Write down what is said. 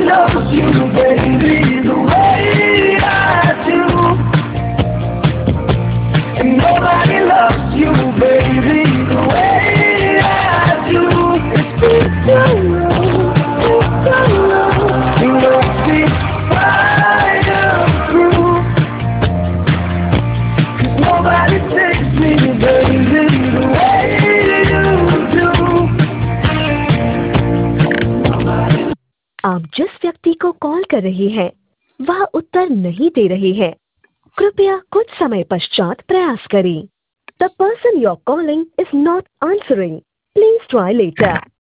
loves you, baby, the way I do. And nobody loves you, baby, the way I do. It's so long, it's so long. You must be fireproof. 'Cause nobody takes me, baby, the way you do. आप जिस व्यक्ति को call कर रही हैं, वह उत्तर नहीं दे रही है। कृपया कुछ समय पश्चात प्रयास करें। The person you're calling is not answering. Please try later.